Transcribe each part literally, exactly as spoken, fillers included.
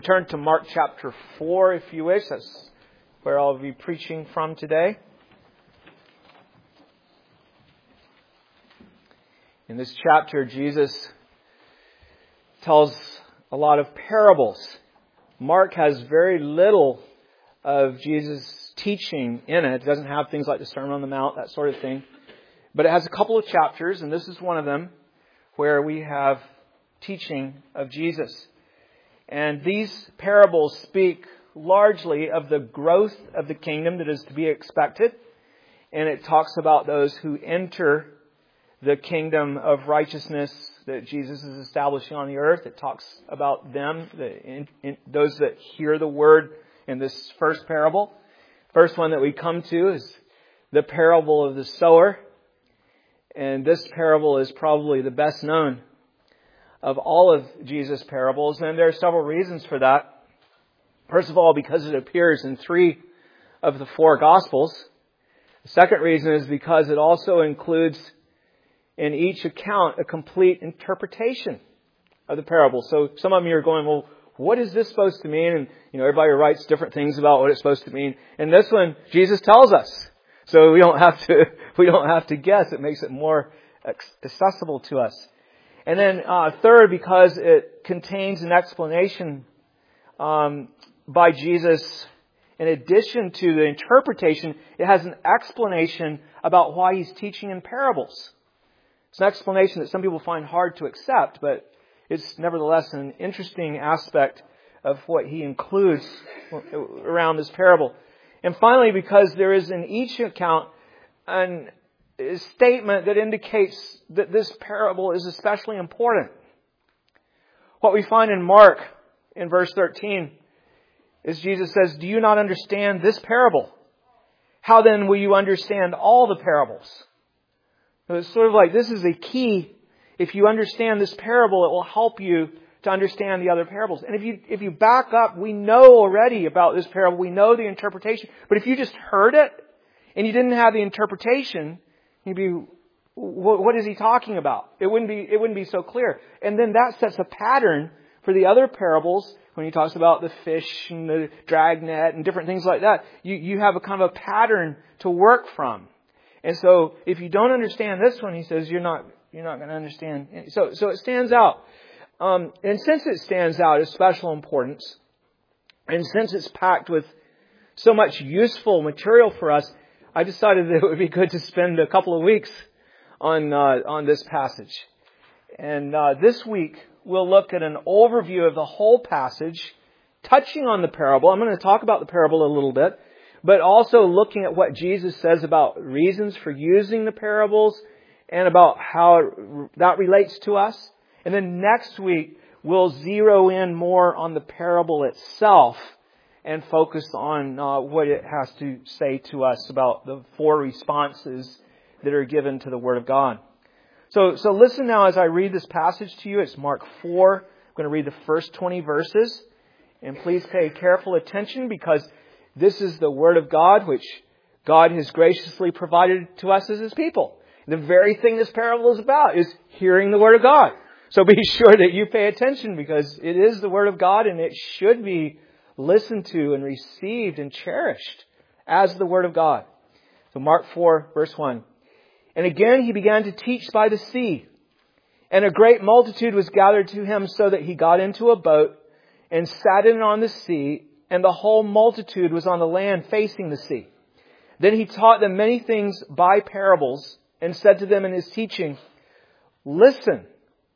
turn to Mark chapter four if you wish. That's where I'll be preaching from today. In this chapter, Jesus tells a lot of parables. Mark has very little of Jesus' teaching in it. It doesn't have things like the Sermon on the Mount, that sort of thing. But it has a couple of chapters, and this is one of them, where we have teaching of Jesus. And these parables speak largely of the growth of the kingdom that is to be expected. And it talks about those who enter the kingdom of righteousness that Jesus is establishing on the earth. It talks about them, the, in, in, those that hear the word in this first parable. First one that we come to is the parable of the sower. And this parable is probably the best known of all of Jesus' parables. And there are several reasons for that. First of all, because it appears in three of the four Gospels. The second reason is because it also includes in each account a complete interpretation of the parable. So some of you are going, well, what is this supposed to mean? And, you know, everybody writes different things about what it's supposed to mean. And this one, Jesus tells us. So we don't have to, we don't have to guess. It makes it more accessible to us. And then uh, third, because it contains an explanation um, by Jesus. In addition to the interpretation, it has an explanation about why he's teaching in parables. It's an explanation that some people find hard to accept, but it's nevertheless an interesting aspect of what he includes around this parable. And finally, because there is in each account an a statement that indicates that this parable is especially important. What we find in Mark in verse thirteen is Jesus says, "Do you not understand this parable? How then will you understand all the parables?" So it's sort of like this is a key. If you understand this parable, it will help you to understand the other parables. And if you if you back up, we know already about this parable. We know the interpretation. But if you just heard it and you didn't have the interpretation, you'd be, what is he talking about? It wouldn't be it wouldn't be so clear. And then that sets a pattern for the other parables when he talks about the fish and the dragnet and different things like that. You you have a kind of a pattern to work from. And so if you don't understand this one, he says you're not you're not going to understand. So so it stands out. Um, and since it stands out as special importance, and since it's packed with so much useful material for us, I decided that it would be good to spend a couple of weeks on uh, on this passage. And uh, this week we'll look at an overview of the whole passage, touching on the parable. I'm going to talk about the parable a little bit, but also looking at what Jesus says about reasons for using the parables and about how it, that relates to us. And then next week, we'll zero in more on the parable itself and focus on uh, what it has to say to us about the four responses that are given to the Word of God. So, so listen now as I read this passage to you. It's Mark four. I'm going to read the first twenty verses. And please pay careful attention because this is the Word of God, which God has graciously provided to us as His people. The very thing this parable is about is hearing the Word of God. So be sure that you pay attention because it is the Word of God and it should be listened to and received and cherished as the Word of God. So Mark four, verse one. "And again he began to teach by the sea. And a great multitude was gathered to him so that he got into a boat and sat in on the sea. And the whole multitude was on the land facing the sea. Then he taught them many things by parables and said to them in his teaching, 'Listen.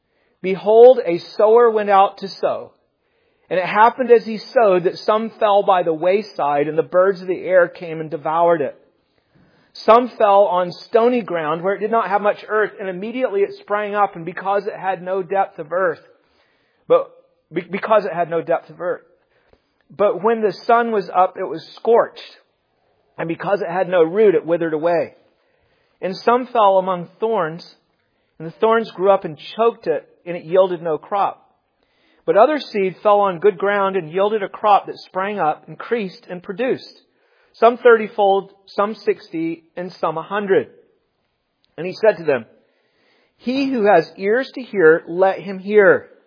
Behold, a sower went out to sow. And it happened as he sowed that some fell by the wayside, and the birds of the air came and devoured it. Some fell on stony ground where it did not have much earth, and immediately it sprang up, and because it had no depth of earth, but because it had no depth of earth. But when the sun was up, it was scorched, and because it had no root, it withered away. And some fell among thorns, and the thorns grew up and choked it, and it yielded no crop. But other seed fell on good ground and yielded a crop that sprang up, increased, and produced. Some thirtyfold, some sixty, and some a hundred. And he said to them, 'He who has ears to hear, let him hear.'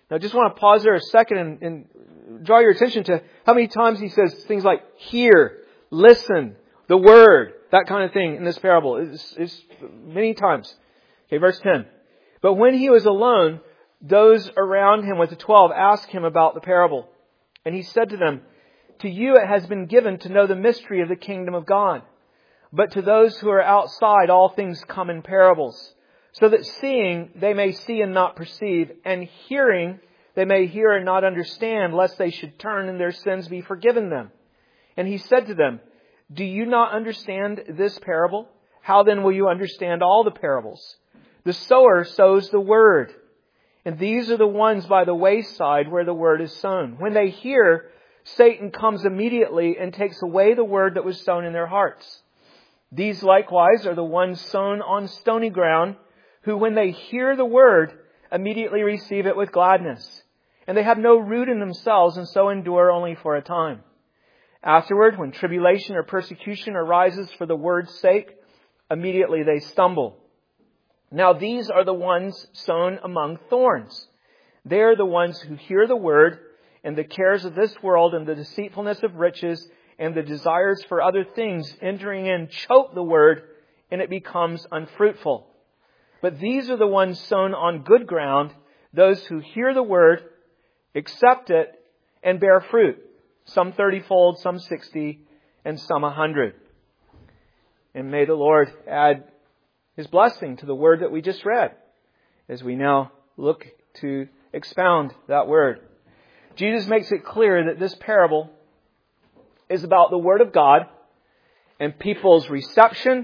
Now, I just want to pause there a second and, and draw your attention to how many times he says things like hear, listen, the word, that kind of thing in this parable. It's, it's many times. Okay, verse ten. But when he was alone, those around him with the twelve asked him about the parable. And he said to them, to you it has been given to know the mystery of the kingdom of God. But to those who are outside, all things come in parables, so that seeing they may see and not perceive, and hearing they may hear and not understand, lest they should turn and their sins be forgiven them. And he said to them, do you not understand this parable? How then will you understand all the parables? The sower sows the word. And these are the ones by the wayside where the word is sown. When they hear, Satan comes immediately and takes away the word that was sown in their hearts. These likewise are the ones sown on stony ground, who when they hear the word, immediately receive it with gladness. And they have no root in themselves, and so endure only for a time. Afterward, when tribulation or persecution arises for the word's sake, immediately they stumble. Now these are the ones sown among thorns. They are the ones who hear the word, and the cares of this world and the deceitfulness of riches and the desires for other things entering in choke the word, and it becomes unfruitful. But these are the ones sown on good ground, those who hear the word, accept it, and bear fruit. Some thirty-fold, some sixty, and some a hundred. And may the Lord add His blessing to the word that we just read, as we now look to expound that word. Jesus makes it clear that this parable is about the Word of God and people's reception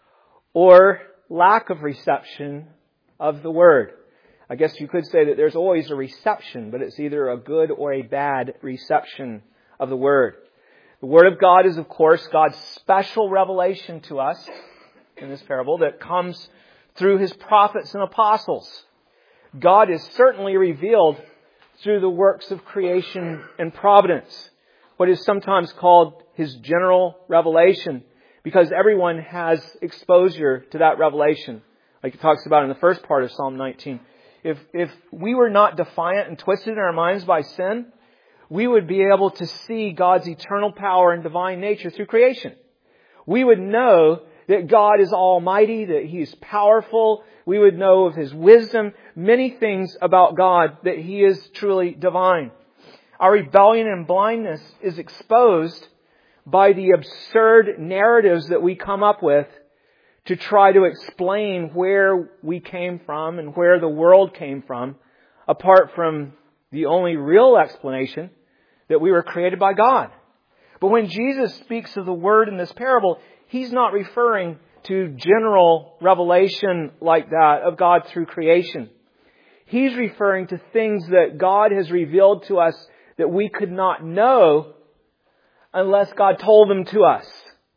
or lack of reception of the Word. I guess you could say that there's always a reception, but it's either a good or a bad reception of the Word. The Word of God is, of course, God's special revelation to us in this parable that comes through His prophets and apostles. God is certainly revealed through the works of creation and providence, what is sometimes called His general revelation, because everyone has exposure to that revelation, like it talks about in the first part of Psalm nineteen. If, if we were not defiant and twisted in our minds by sin, we would be able to see God's eternal power and divine nature through creation. We would know that God is almighty, that He is powerful. We would know of His wisdom, many things about God, that He is truly divine. Our rebellion and blindness is exposed by the absurd narratives that we come up with to try to explain where we came from and where the world came from, apart from the only real explanation that we were created by God. But when Jesus speaks of the Word in this parable, He's not referring to general revelation like that of God through creation. He's referring to things that God has revealed to us that we could not know unless God told them to us.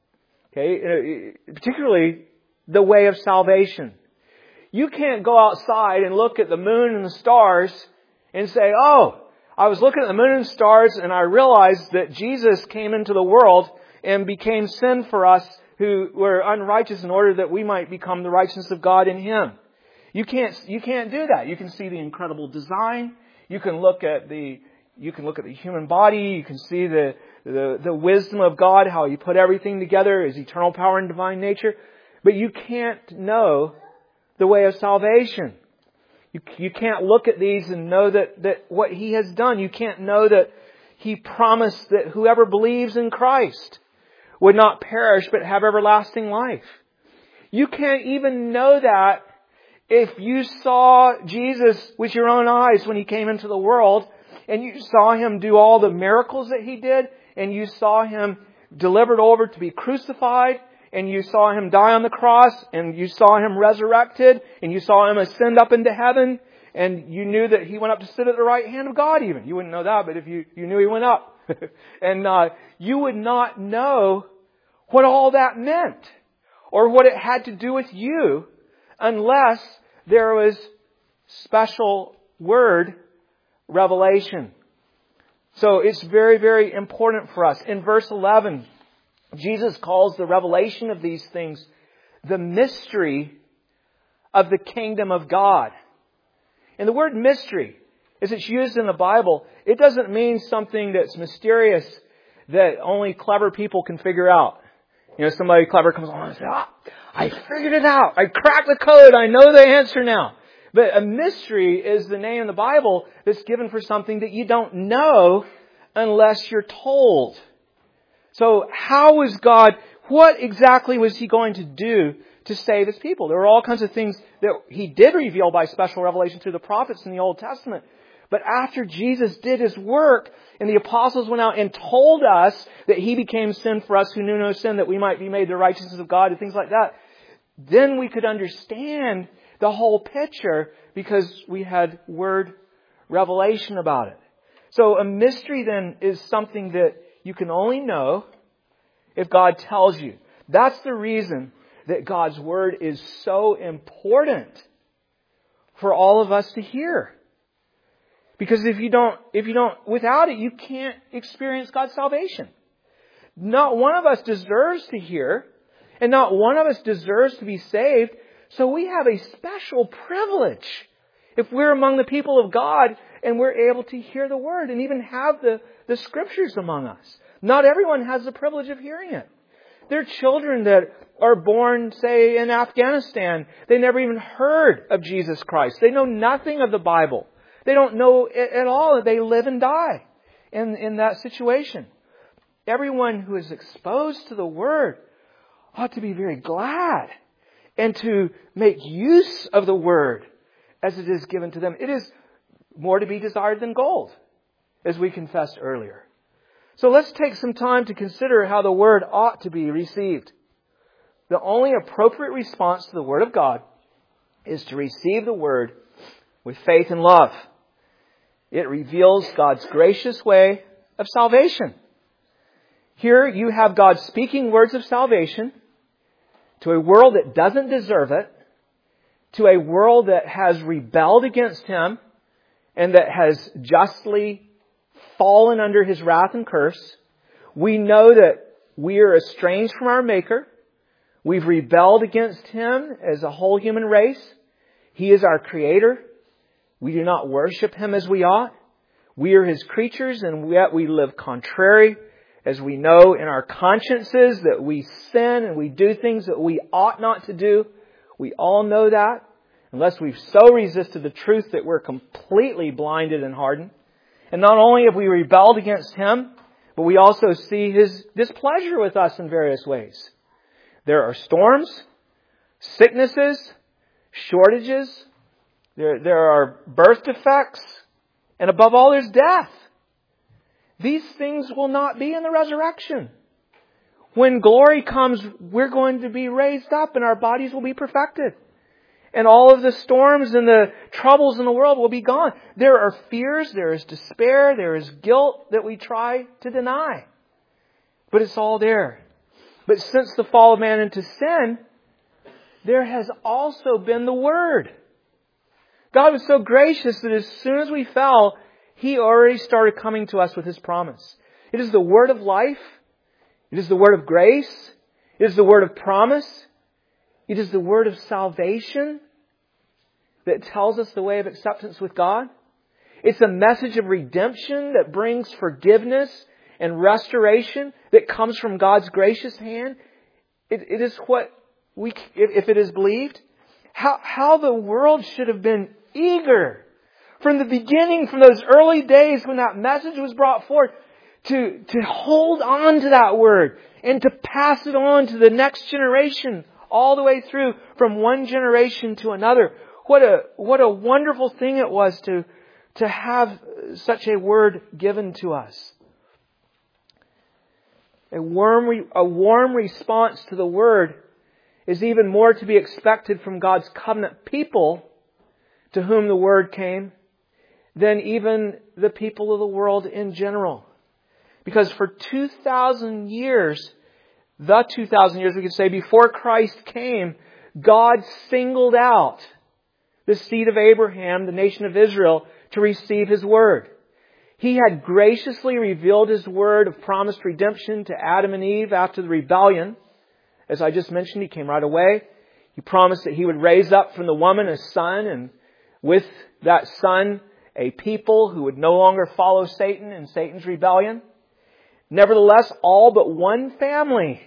Okay, particularly the way of salvation. You can't go outside and look at the moon and the stars and say, oh, I was looking at the moon and stars and I realized that Jesus came into the world and became sin for us who were unrighteous in order that we might become the righteousness of God in Him. You can't, you can't do that. You can see the incredible design. You can look at the, you can look at the human body. You can see the, the, the wisdom of God, how He put everything together, His eternal power and divine nature. But you can't know the way of salvation. You, you can't look at these and know that, that what He has done. You can't know that He promised that whoever believes in Christ would not perish but have everlasting life. You can't even know that if you saw Jesus with your own eyes when He came into the world and you saw Him do all the miracles that He did and you saw Him delivered over to be crucified and you saw Him die on the cross and you saw Him resurrected and you saw Him ascend up into heaven and you knew that He went up to sit at the right hand of God even. You wouldn't know that, but if you, you knew He went up. and uh, you would not know what all that meant or what it had to do with you unless there was special word revelation. So it's very, very important for us. In verse eleven, Jesus calls the revelation of these things the mystery of the kingdom of God. And the word mystery as it's used in the Bible, it doesn't mean something that's mysterious that only clever people can figure out. You know, somebody clever comes along and says, ah, I figured it out. I cracked the code. I know the answer now. But a mystery is the name in the Bible that's given for something that you don't know unless you're told. So how was God, what exactly was He going to do to save His people? There were all kinds of things that He did reveal by special revelation through the prophets in the Old Testament. But after Jesus did His work and the apostles went out and told us that He became sin for us who knew no sin, that we might be made the righteousness of God and things like that, then we could understand the whole picture because we had word revelation about it. So a mystery then is something that you can only know if God tells you. That's the reason that God's Word is so important for all of us to hear. Because if you don't, if you don't, without it, you can't experience God's salvation. Not one of us deserves to hear, and not one of us deserves to be saved. So we have a special privilege if we're among the people of God and we're able to hear the Word and even have the, the Scriptures among us. Not everyone has the privilege of hearing it. There are children that are born, say, in Afghanistan. They never even heard of Jesus Christ. They know nothing of the Bible. They don't know it at all. They live and die in, in that situation. Everyone who is exposed to the Word ought to be very glad and to make use of the Word as it is given to them. It is more to be desired than gold, as we confessed earlier. So let's take some time to consider how the Word ought to be received. The only appropriate response to the Word of God is to receive the Word with faith and love. It reveals God's gracious way of salvation. Here you have God speaking words of salvation to a world that doesn't deserve it, to a world that has rebelled against Him and that has justly fallen under His wrath and curse. We know that we are estranged from our Maker. We've rebelled against Him as a whole human race. He is our Creator. We do not worship Him as we ought. We are His creatures, and yet we live contrary, as we know in our consciences that we sin and we do things that we ought not to do. We all know that, unless we've so resisted the truth that we're completely blinded and hardened. And not only have we rebelled against Him, but we also see His displeasure with us in various ways. There are storms, sicknesses, shortages, there, there are birth defects, and above all there's death. These things will not be in the resurrection. When glory comes, we're going to be raised up and our bodies will be perfected. And all of the storms and the troubles in the world will be gone. There are fears, there is despair, there is guilt that we try to deny. But it's all there. But since the fall of man into sin, there has also been the Word. God was so gracious that as soon as we fell, He already started coming to us with His promise. It is the Word of life. It is the Word of grace. It is the Word of promise. It is the Word of salvation that tells us the way of acceptance with God. It's a message of redemption that brings forgiveness and restoration that comes from God's gracious hand. It, it is what we, if, if it is believed, how, how the world should have been eager from the beginning, from those early days when that message was brought forth, to, to hold on to that Word and to pass it on to the next generation, all the way through from one generation to another. What a, what a wonderful thing it was to, to have such a Word given to us. A warm, a warm response to the Word is even more to be expected from God's covenant people to whom the Word came than even the people of the world in general. Because for two thousand years, the two thousand years we could say, before Christ came, God singled out the seed of Abraham, the nation of Israel, to receive His Word. He had graciously revealed His Word of promised redemption to Adam and Eve after the rebellion. As I just mentioned, He came right away. He promised that He would raise up from the woman a son, and with that son, a people who would no longer follow Satan and Satan's rebellion. Nevertheless, all but one family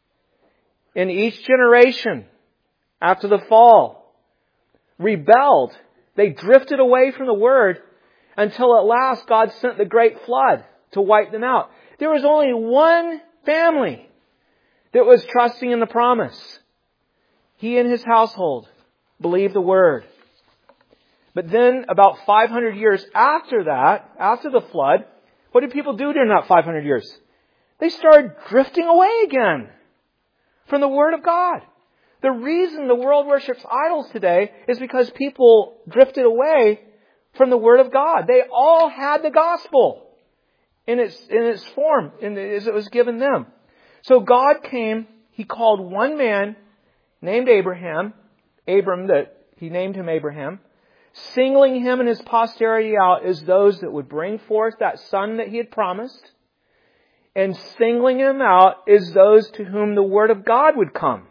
in each generation after the fall rebelled. They drifted away from the Word until at last God sent the great flood to wipe them out. There was only one family that was trusting in the promise. He and his household believed the Word. But then about five hundred years after that, after the flood, what did people do during that five hundred years? They started drifting away again from the Word of God. The reason the world worships idols today is because people drifted away from the Word of God. They all had the gospel in its, in its form, in the, as it was given them. So God came, He called one man named Abraham, Abram, that He named him Abraham, singling him and his posterity out as those that would bring forth that son that He had promised, and singling him out as those to whom the Word of God would come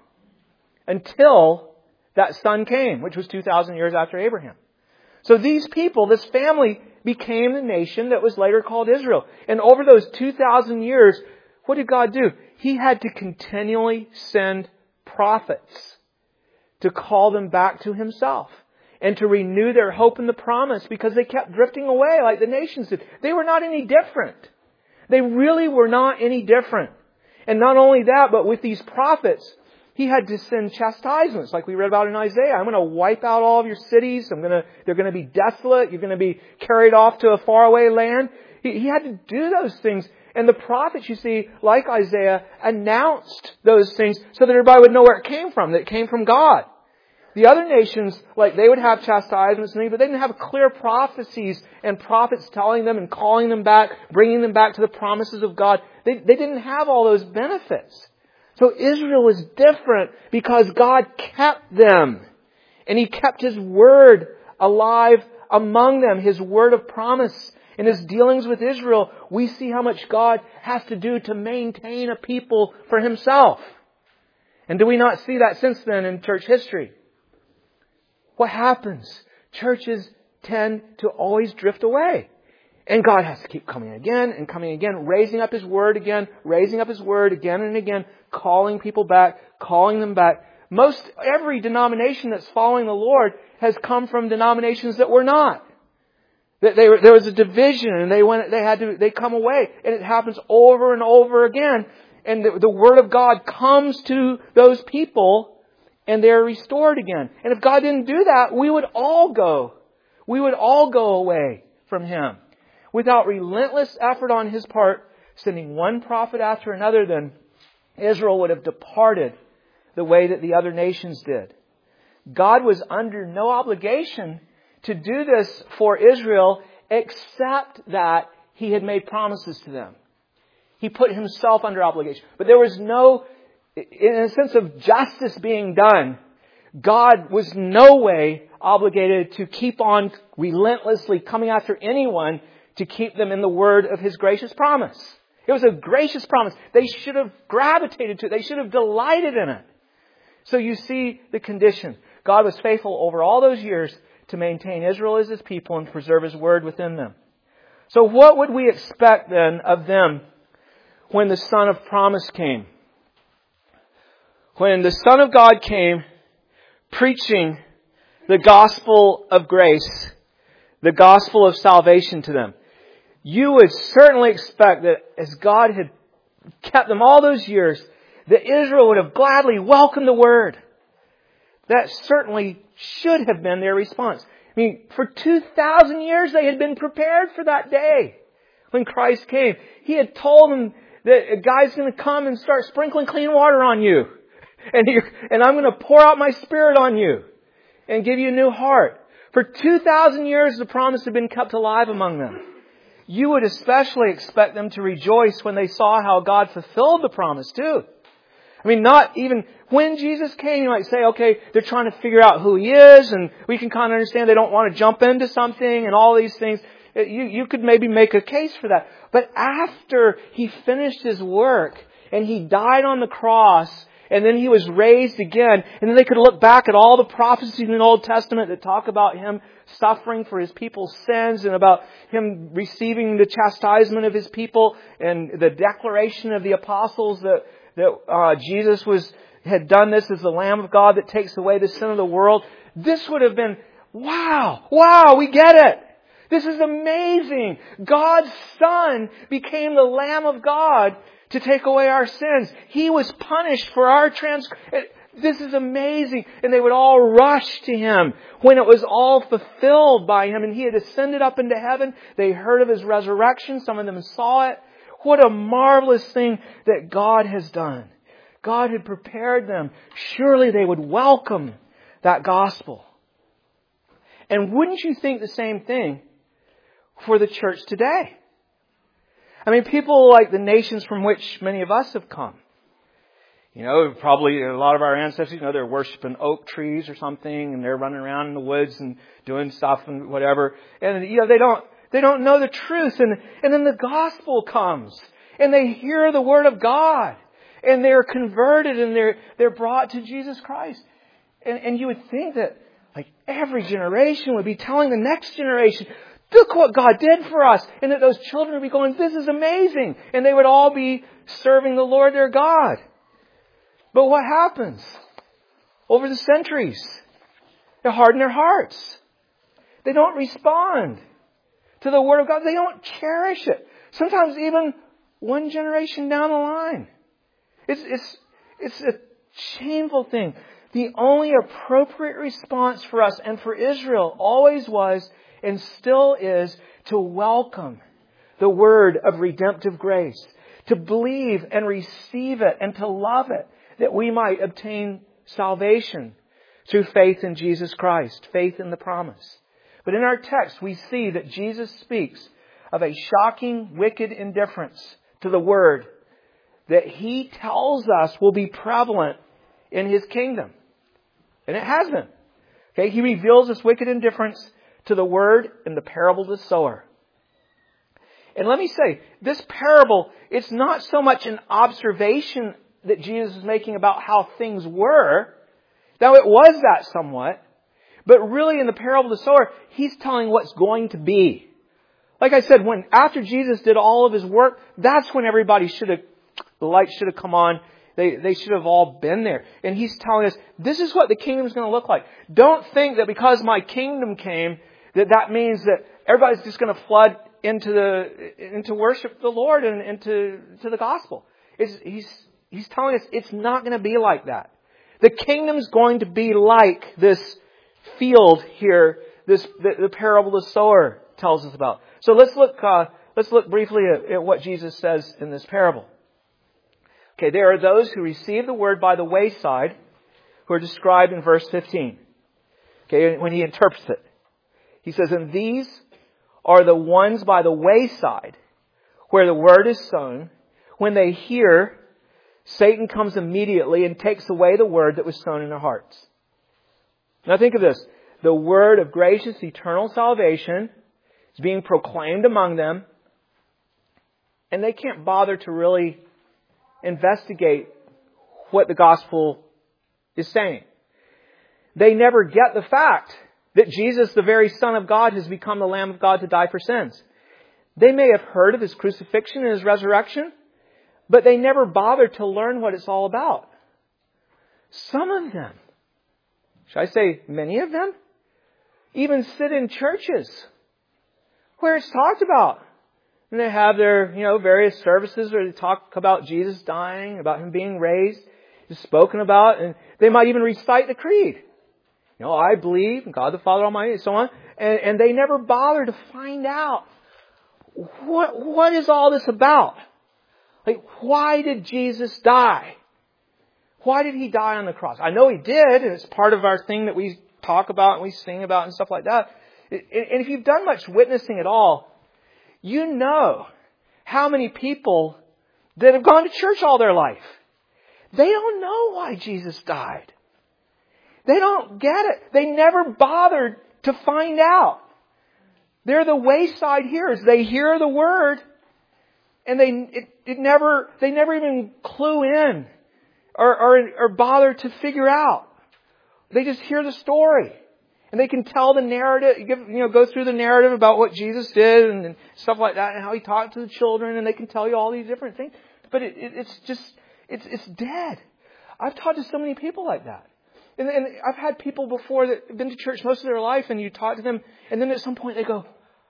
until that son came, which was two thousand years after Abraham. So these people, this family, became the nation that was later called Israel. And over those two thousand years, what did God do? He had to continually send prophets to call them back to Himself and to renew their hope in the promise, because they kept drifting away like the nations did. They were not any different. They really were not any different. And not only that, but with these prophets, He had to send chastisements, like we read about in Isaiah. I'm going to wipe out all of your cities. I'm going to, they're going to be desolate. You're going to be carried off to a faraway land. He, he had to do those things. And the prophets, you see, like Isaiah, announced those things so that everybody would know where it came from, that it came from God. The other nations, like they would have chastisements and things, but they didn't have clear prophecies and prophets telling them and calling them back, bringing them back to the promises of God. They, they didn't have all those benefits. So Israel was different because God kept them. And He kept His Word alive among them, His Word of promise. In His dealings with Israel, we see how much God has to do to maintain a people for Himself. And do we not see that since then in church history? What happens? Churches tend to always drift away. And God has to keep coming again and coming again, raising up His Word again, raising up His Word again and again, calling people back, calling them back. Most every denomination that's following the Lord has come from denominations that were not. That they were, there was a division, and they went. They had to. They come away, and it happens over and over again. And the, the Word of God comes to those people, and they're restored again. And if God didn't do that, we would all go. We would all go away from Him. Without relentless effort on His part, sending one prophet after another, then Israel would have departed the way that the other nations did. God was under no obligation to do this for Israel, except that He had made promises to them. He put Himself under obligation. But there was no, in a sense of justice being done, God was no way obligated to keep on relentlessly coming after anyone to keep them in the word of His gracious promise. It was a gracious promise. They should have gravitated to it. They should have delighted in it. So you see the condition. God was faithful over all those years to maintain Israel as His people and preserve His word within them. So what would we expect then of them when the Son of Promise came? When the Son of God came preaching the gospel of grace, the gospel of salvation to them, you would certainly expect that as God had kept them all those years, that Israel would have gladly welcomed the Word. That certainly should have been their response. I mean, for two thousand years they had been prepared for that day when Christ came. He had told them that a guy's going to come and start sprinkling clean water on you. And, you're, and I'm going to pour out my Spirit on you and give you a new heart. For two thousand years the promise had been kept alive among them. You would especially expect them to rejoice when they saw how God fulfilled the promise too. I mean, not even when Jesus came, you might say, okay, they're trying to figure out who He is, and we can kind of understand they don't want to jump into something and all these things. You, you could maybe make a case for that. But after He finished His work and He died on the cross And then He was raised again. And then they could look back at all the prophecies in the Old Testament that talk about Him suffering for His people's sins and about Him receiving the chastisement of His people and the declaration of the apostles that, that uh, Jesus was had done this as the Lamb of God that takes away the sin of the world. This would have been, wow, wow, we get it. This is amazing. God's Son became the Lamb of God to take away our sins. He was punished for our trans. This is amazing. And they would all rush to Him when it was all fulfilled by Him and He had ascended up into heaven. They heard of His resurrection. Some of them saw it. What a marvelous thing that God has done. God had prepared them. Surely they would welcome that gospel. And wouldn't you think the same thing for the church today? I mean, people like the nations from which many of us have come. You know, probably a lot of our ancestors, you know, they're worshiping oak trees or something and they're running around in the woods and doing stuff and whatever. And, you know, they don't, they don't know the truth. And, and then the gospel comes and they hear the word of God and they're converted and they're, they're brought to Jesus Christ. And, and you would think that like every generation would be telling the next generation, look what God did for us. And that those children would be going, this is amazing. And they would all be serving the Lord their God. But what happens? Over the centuries, they harden their hearts. They don't respond to the Word of God. They don't cherish it. Sometimes even one generation down the line. It's, it's, it's a shameful thing. The only appropriate response for us and for Israel always was and still is to welcome the word of redemptive grace, to believe and receive it and to love it, that we might obtain salvation through faith in Jesus Christ, faith in the promise. But in our text, we see that Jesus speaks of a shocking, wicked indifference to the word that He tells us will be prevalent in His kingdom. And it has been. Okay, He reveals this wicked indifference to the word in the parable of the sower. And let me say, this parable, it's not so much an observation that Jesus is making about how things were. Now it was that somewhat. But really in the parable of the sower, He's telling what's going to be. Like I said, when after Jesus did all of His work, that's when everybody should have, the light should have come on. They, they should have all been there. And He's telling us, this is what the kingdom is going to look like. Don't think that because my kingdom came, that that means that everybody's just going to flood into the, into worship the Lord and into, to the gospel. It's, he's, he's telling us it's not going to be like that. The kingdom's going to be like this field here, this, the, the parable of the sower tells us about. So let's look, uh, let's look briefly at, at what Jesus says in this parable. Okay, there are those who receive the word by the wayside, who are described in verse fifteen. Okay, when He interprets it. He says, and these are the ones by the wayside, where the word is sown. When they hear, Satan comes immediately and takes away the word that was sown in their hearts. Now think of this. The word of gracious, eternal salvation is being proclaimed among them, and they can't bother to really investigate what the gospel is saying. They never get the fact that Jesus, the very Son of God, has become the Lamb of God to die for sins. They may have heard of His crucifixion and His resurrection, but they never bothered to learn what it's all about. Some of them, should I say many of them, even sit in churches where it's talked about. And they have their, you know, various services where they talk about Jesus dying, about Him being raised, is spoken about, and they might even recite the creed. You know, I believe in God the Father Almighty, and so on. And, and they never bother to find out what what is all this about. Like, why did Jesus die? Why did He die on the cross? I know He did, and it's part of our thing that we talk about and we sing about and stuff like that. And if you've done much witnessing at all, you know how many people that have gone to church all their life, they don't know why Jesus died. They don't get it. They never bothered to find out. They're the wayside hearers. They hear the word and they it, it never they never even clue in or, or, or bother to figure out. They just hear the story. And they can tell the narrative, you know, go through the narrative about what Jesus did and, and stuff like that, and how He talked to the children, and they can tell you all these different things. But it, it, it's just, it's, it's dead. I've talked to so many people like that. And, and I've had people before that have been to church most of their life, and you talk to them, and then at some point they go,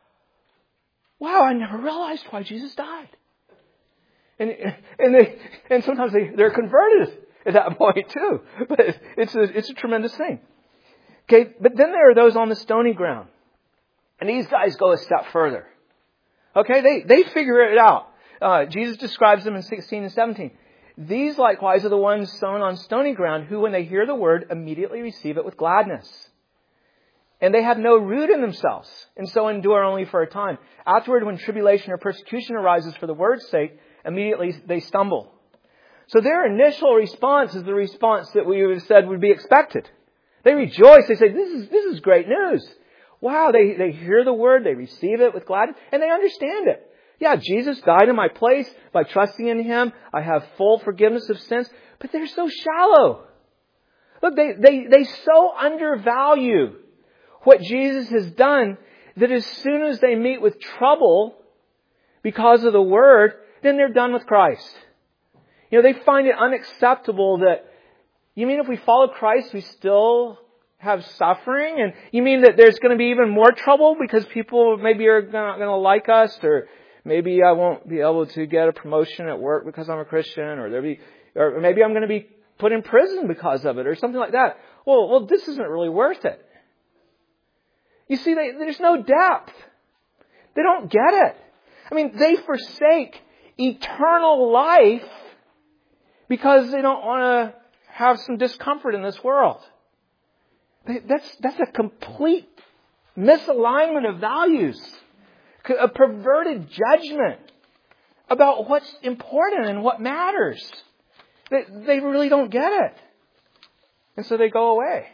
wow, I never realized why Jesus died. And and they and sometimes they, they're converted at that point too. But it's a, it's a tremendous thing. Okay, but then there are those on the stony ground. And these guys go a step further. Okay, they, they figure it out. Uh, Jesus describes them in sixteen and seventeen. These likewise are the ones sown on stony ground who, when they hear the word, immediately receive it with gladness. And they have no root in themselves, and so endure only for a time. Afterward, when tribulation or persecution arises for the word's sake, immediately they stumble. So their initial response is the response that we would have said would be expected. They rejoice. They say, this is, this is great news. Wow, they, they hear the word, they receive it with gladness, and they understand it. Yeah, Jesus died in my place. By trusting in Him, I have full forgiveness of sins. But they're so shallow. Look, they, they, they so undervalue what Jesus has done that as soon as they meet with trouble because of the word, then they're done with Christ. You know, they find it unacceptable that, you mean if we follow Christ, we still have suffering? And you mean that there's going to be even more trouble because people maybe are not going to like us, or maybe I won't be able to get a promotion at work because I'm a Christian, or there'll be, or maybe I'm going to be put in prison because of it, or something like that. Well, well, this isn't really worth it. You see, they, there's no depth. They don't get it. I mean, they forsake eternal life because they don't want to have some discomfort in this world. They, that's, that's a complete misalignment of values. A perverted judgment about what's important and what matters. They, they really don't get it. And so they go away.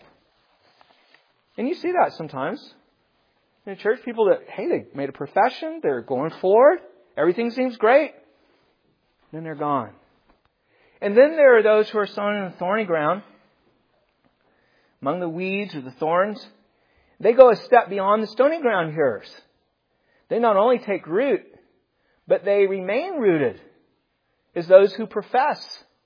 And you see that sometimes. In church, people that, hey, they made a profession, they're going forward, everything seems great, then they're gone. And then there are those who are sown in the thorny ground, among the weeds or the thorns. They go a step beyond the stony ground hearers. They not only take root, but they remain rooted as those who profess.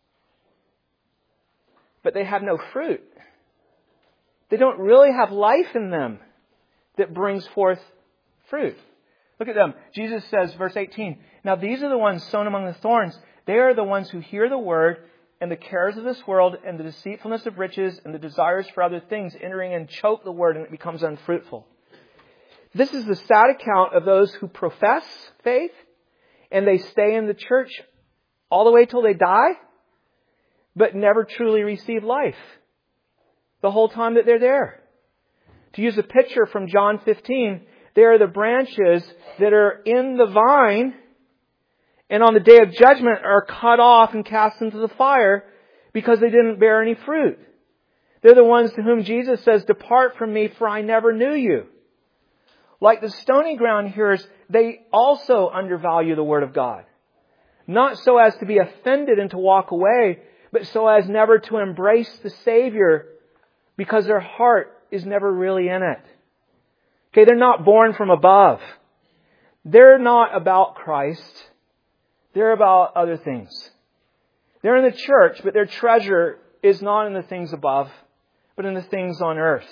But they have no fruit. They don't really have life in them that brings forth fruit. Look at them. Jesus says, verse eighteen, now these are the ones sown among the thorns. They are the ones who hear the word, and the cares of this world and the deceitfulness of riches and the desires for other things entering and choke the word, and it becomes unfruitful. This is the sad account of those who profess faith, and they stay in the church all the way till they die, but never truly receive life the whole time that they're there. To use a picture from John fifteen, there are the branches that are in the vine, and on the day of judgment are cut off and cast into the fire because they didn't bear any fruit. They're the ones to whom Jesus says, depart from me, for I never knew you. Like the stony ground hearers, they also undervalue the Word of God. Not so as to be offended and to walk away, but so as never to embrace the Savior because their heart is never really in it. Okay, they're not born from above. They're not about Christ. They're about other things. They're in the church, but their treasure is not in the things above, but in the things on earth.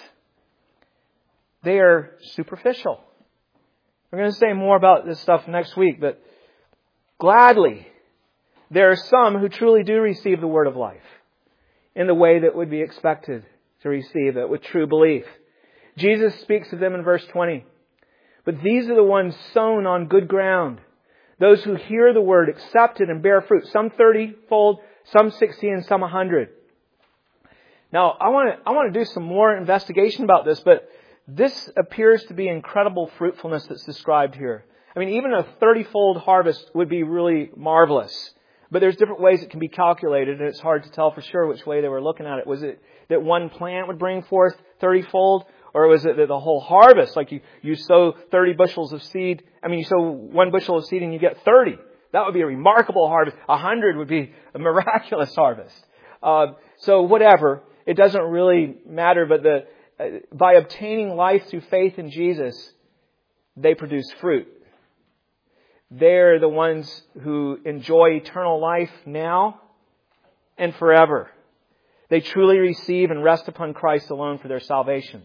They are superficial. We're going to say more about this stuff next week, but gladly, there are some who truly do receive the word of life in the way that would be expected to receive it with true belief. Jesus speaks of them in verse twenty. But these are the ones sown on good ground. Those who hear the word, accept it, and bear fruit. Some thirty-fold, some sixty, and some a hundred. Now, I want to I want to do some more investigation about this, but this appears to be incredible fruitfulness that's described here. I mean, even a thirty-fold harvest would be really marvelous. But there's different ways it can be calculated, and it's hard to tell for sure which way they were looking at it. Was it that one plant would bring forth thirty-fold? Or was it that the whole harvest, like you, you sow thirty bushels of seed, I mean, you sow one bushel of seed and you get thirty. That would be a remarkable harvest. A hundred would be a miraculous harvest. Uh, so whatever. It doesn't really matter. But the uh, by obtaining life through faith in Jesus, they produce fruit. They're the ones who enjoy eternal life now and forever. They truly receive and rest upon Christ alone for their salvation.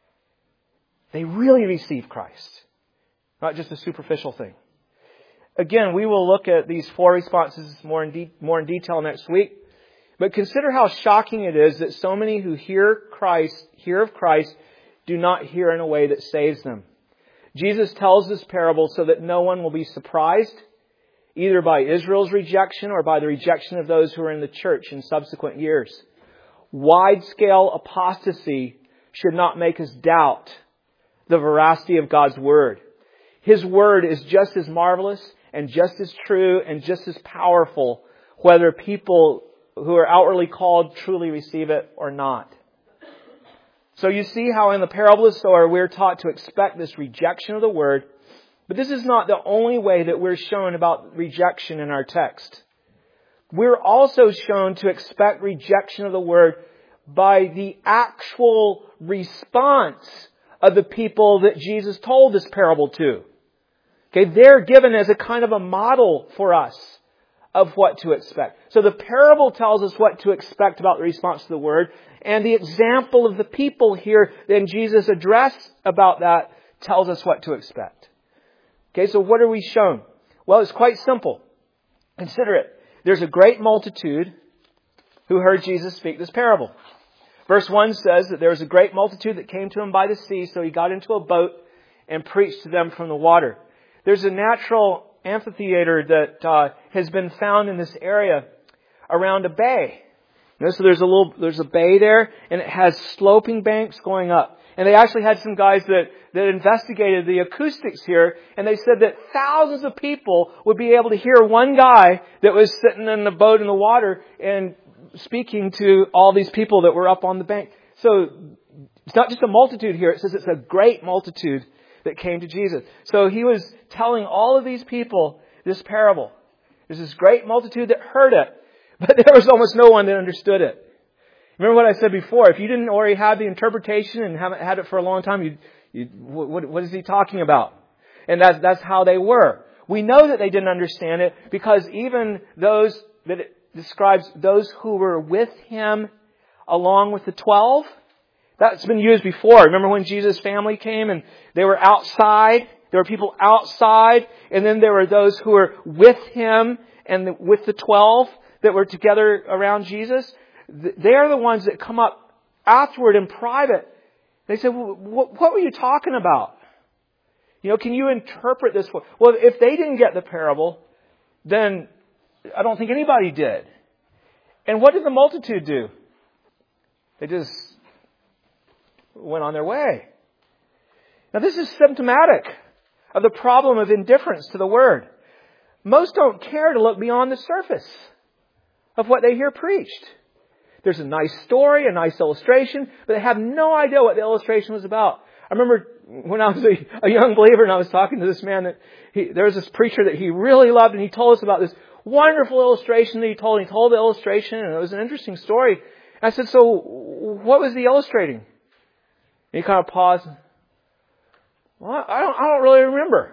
They really receive Christ, not just a superficial thing. Again, we will look at these four responses more in, de- more in detail next week. But consider how shocking it is that so many who hear Christ, hear of Christ, do not hear in a way that saves them. Jesus tells this parable so that no one will be surprised, either by Israel's rejection or by the rejection of those who are in the church in subsequent years. Wide-scale apostasy should not make us doubt the veracity of God's Word. His Word is just as marvelous and just as true and just as powerful, whether people who are outwardly called truly receive it or not. So you see how in the parable of the sower we're taught to expect this rejection of the Word. But this is not the only way that we're shown about rejection in our text. We're also shown to expect rejection of the Word by the actual response of the people that Jesus told this parable to. Okay, they're given as a kind of a model for us of what to expect. So the parable tells us what to expect about the response to the Word. And the example of the people here that Jesus addressed about that tells us what to expect. Okay, so what are we shown? Well, it's quite simple. Consider it. There's a great multitude who heard Jesus speak this parable. Verse one says that there was a great multitude that came to him by the sea, so he got into a boat and preached to them from the water. There's a natural amphitheater that uh, has been found in this area around a bay. You know, so there's a little, there's a bay there, and it has sloping banks going up. And they actually had some guys that, that investigated the acoustics here, and they said that thousands of people would be able to hear one guy that was sitting in the boat in the water and speaking to all these people that were up on the bank. So it's not just a multitude here, it says it's a great multitude that came to Jesus. So he was telling all of these people this parable. There's this great multitude that heard it, but there was almost no one that understood it. Remember what I said before? If you didn't already have the interpretation and haven't had it for a long time, you, you, what, what is he talking about? And that's, that's how they were. We know that they didn't understand it because even those that it describes those who were with him along with the twelve, that's been used before. Remember when Jesus' family came and they were outside? There were people outside, and then there were those who were with him and with the twelve that were together around Jesus. They're the ones that come up afterward in private. They say, well, what were you talking about? You know, can you interpret this? Well, if they didn't get the parable, then I don't think anybody did. And what did the multitude do? They just went on their way. Now, this is symptomatic of the problem of indifference to the Word. Most don't care to look beyond the surface of what they hear preached. There's a nice story, a nice illustration, but they have no idea what the illustration was about. I remember when I was a, a young believer and I was talking to this man that he, there was this preacher that he really loved, and he told us about this wonderful illustration that he told. He told the illustration, and it was an interesting story. And I said, so what was he illustrating? And he kind of paused. Well, I don't, I don't really remember.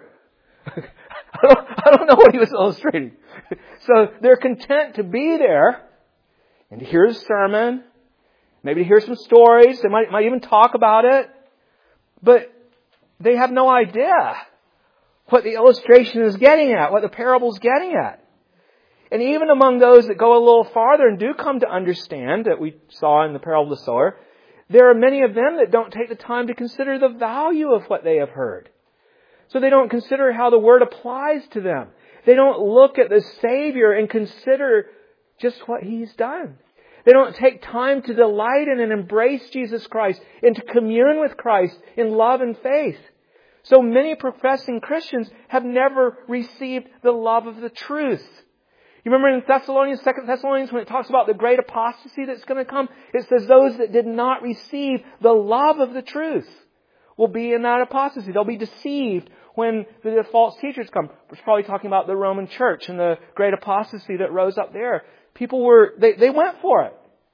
I don't, I don't know what he was illustrating. So they're content to be there and to hear his sermon, maybe to hear some stories. They might, might even talk about it. But they have no idea what the illustration is getting at, what the parable is getting at. And even among those that go a little farther and do come to understand, that we saw in the parable of the sower, there are many of them that don't take the time to consider the value of what they have heard. So they don't consider how the Word applies to them. They don't look at the Savior and consider just what He's done. They don't take time to delight in and embrace Jesus Christ and to commune with Christ in love and faith. So many professing Christians have never received the love of the truth. You remember in Thessalonians, Second Thessalonians, when it talks about the great apostasy that's going to come, it says those that did not receive the love of the truth will be in that apostasy. They'll be deceived when the false teachers come. We're probably talking about the Roman church and the great apostasy that rose up there. People were, they, they went for it.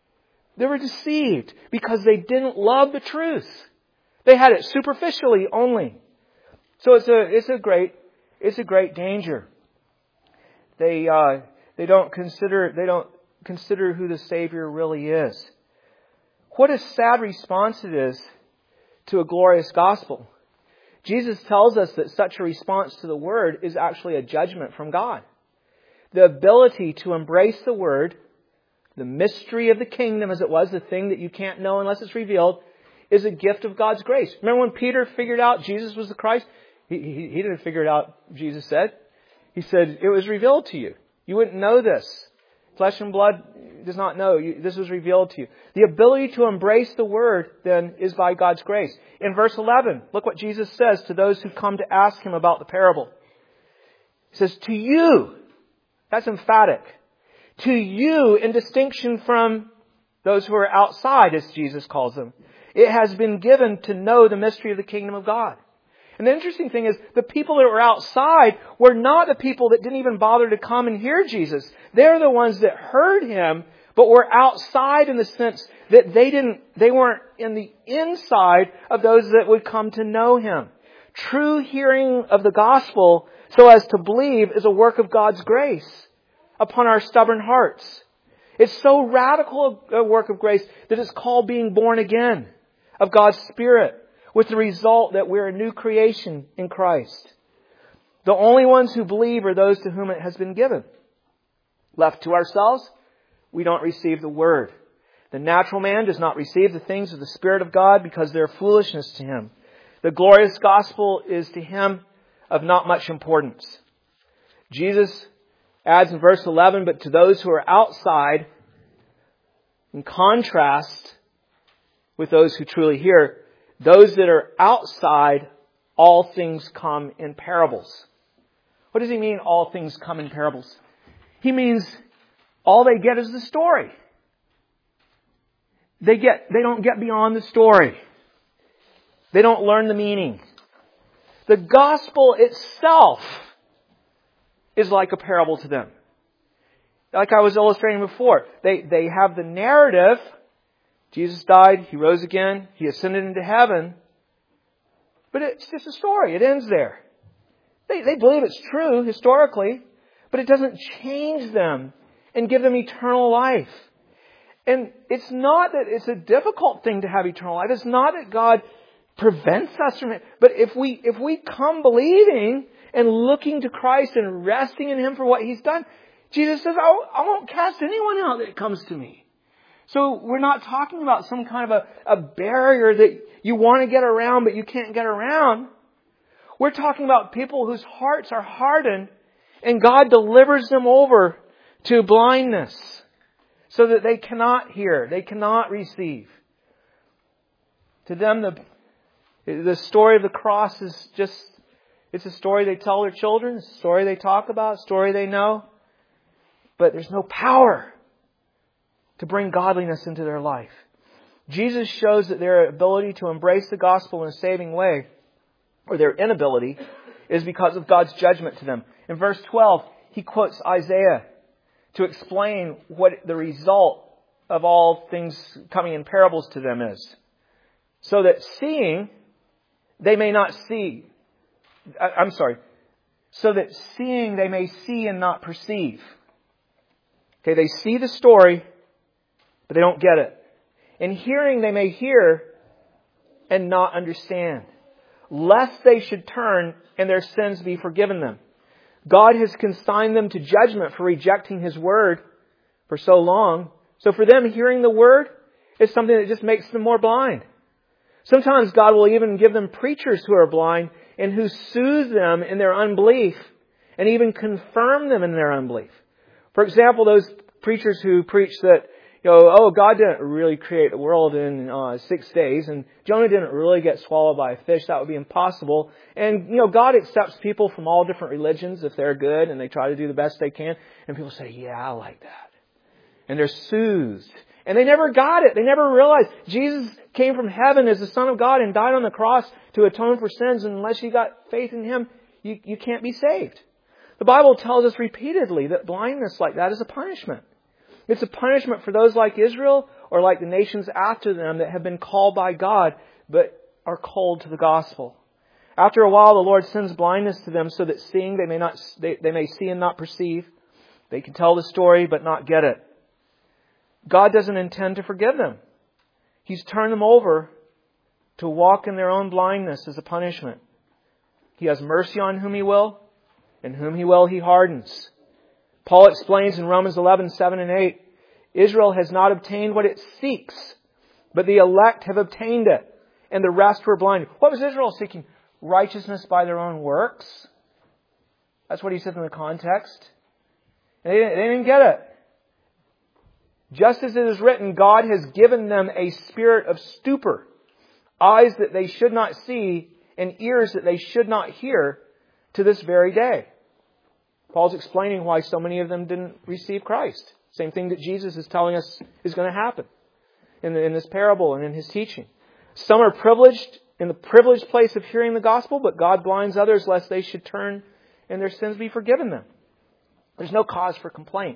They were deceived because they didn't love the truth. They had it superficially only. So it's a it's a great it's a great danger. They uh, they don't consider they don't consider who the Savior really is. What a sad response it is to a glorious gospel. Jesus tells us that such a response to the Word is actually a judgment from God. The ability to embrace the Word, the mystery of the kingdom as it was, the thing that you can't know unless it's revealed, is a gift of God's grace. Remember when Peter figured out Jesus was the Christ? He, he, he didn't figure it out, Jesus said. He said, it was revealed to you. You wouldn't know this. Flesh and blood does not know. You, this was revealed to you. The ability to embrace the Word, then, is by God's grace. In verse eleven, look what Jesus says to those who come to ask Him about the parable. He says, to you, that's emphatic, to you, in distinction from those who are outside, as Jesus calls them, it has been given to know the mystery of the kingdom of God. And the interesting thing is, the people that were outside were not the people that didn't even bother to come and hear Jesus. They're the ones that heard Him, but were outside in the sense that they didn't, they weren't in the inside of those that would come to know Him. True hearing of the gospel, so as to believe, is a work of God's grace upon our stubborn hearts. It's so radical a work of grace that it's called being born again of God's Spirit, with the result that we're a new creation in Christ. The only ones who believe are those to whom it has been given. Left to ourselves, we don't receive the Word. The natural man does not receive the things of the Spirit of God because they're foolishness to him. The glorious gospel is to him of not much importance. Jesus adds in verse eleven, but to those who are outside, in contrast with those who truly hear, those that are outside, all things come in parables. What does he mean, all things come in parables? He means all they get is the story. They get, they don't get beyond the story. They don't learn the meaning. The gospel itself is like a parable to them. Like I was illustrating before, they, they have the narrative. Jesus died, He rose again, He ascended into heaven. But it's just a story. It ends there. They, they believe it's true historically, but it doesn't change them and give them eternal life. And it's not that it's a difficult thing to have eternal life. It's not that God prevents us from it. But if we, if we come believing and looking to Christ and resting in Him for what He's done, Jesus says, I, I won't cast anyone out that comes to me. So we're not talking about some kind of a, a barrier that you want to get around but you can't get around. We're talking about people whose hearts are hardened and God delivers them over to blindness so that they cannot hear, they cannot receive. To them, the, the story of the cross is just, it's a story they tell their children, it's a story they talk about, a story they know. But there's no power to bring godliness into their life. Jesus shows that their ability to embrace the gospel in a saving way, or their inability, is because of God's judgment to them. In verse twelve, he quotes Isaiah to explain what the result of all things coming in parables to them is. So that seeing, they may not see. I'm sorry. So that seeing, they may see and not perceive. Okay, they see the story, but they don't get it. In hearing, they may hear and not understand, lest they should turn and their sins be forgiven them. God has consigned them to judgment for rejecting His Word for so long. So for them, hearing the Word is something that just makes them more blind. Sometimes God will even give them preachers who are blind and who soothe them in their unbelief and even confirm them in their unbelief. For example, those preachers who preach that, you know, oh, God didn't really create the world in uh, six days, and Jonah didn't really get swallowed by a fish. That would be impossible. And, you know, God accepts people from all different religions if they're good and they try to do the best they can. And people say, yeah, I like that. And they're soothed. And they never got it. They never realized Jesus came from heaven as the Son of God and died on the cross to atone for sins. And unless you got faith in Him, you, you can't be saved. The Bible tells us repeatedly that blindness like that is a punishment. It's a punishment for those like Israel or like the nations after them that have been called by God but are cold to the gospel. After a while, the Lord sends blindness to them so that seeing they may not they, they may see and not perceive. They can tell the story but not get it. God doesn't intend to forgive them. He's turned them over to walk in their own blindness as a punishment. He has mercy on whom He will, and whom He will He hardens. Paul explains in Romans eleven, seven and eight, Israel has not obtained what it seeks, but the elect have obtained it, and the rest were blinded. What was Israel seeking? Righteousness by their own works. That's what he said in the context. And they didn't, they didn't get it. Just as it is written, God has given them a spirit of stupor, eyes that they should not see, and ears that they should not hear, to this very day. Paul's explaining why so many of them didn't receive Christ. Same thing that Jesus is telling us is going to happen in, the, in this parable and in His teaching. Some are privileged in the privileged place of hearing the gospel, but God blinds others lest they should turn and their sins be forgiven them. There's no cause for complaint.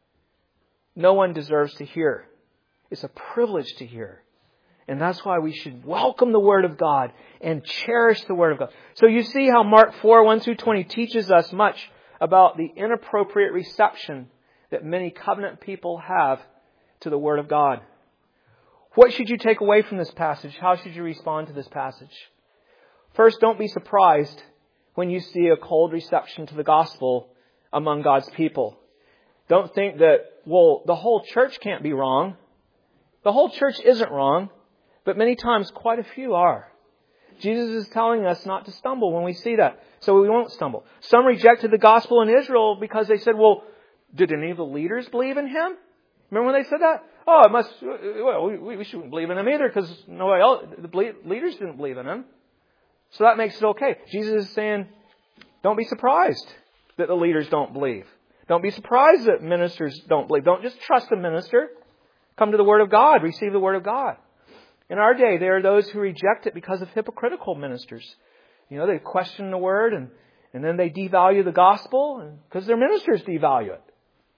No one deserves to hear. It's a privilege to hear. And that's why we should welcome the Word of God and cherish the Word of God. So you see how Mark four, one through twenty teaches us much about the inappropriate reception that many covenant people have to the Word of God. What should you take away from this passage? How should you respond to this passage? First, don't be surprised when you see a cold reception to the gospel among God's people. Don't think that, well, the whole church can't be wrong. The whole church isn't wrong, but many times quite a few are. Jesus is telling us not to stumble when we see that, so we won't stumble. Some rejected the gospel in Israel because they said, well, did any of the leaders believe in Him? Remember when they said that? Oh, it must, well, we, we shouldn't believe in Him either because nobody else, the leaders didn't believe in Him. So that makes it okay. Jesus is saying, don't be surprised that the leaders don't believe. Don't be surprised that ministers don't believe. Don't just trust the minister. Come to the Word of God. Receive the Word of God. In our day, there are those who reject it because of hypocritical ministers. You know, they question the Word and, and then they devalue the gospel and, because their ministers devalue it.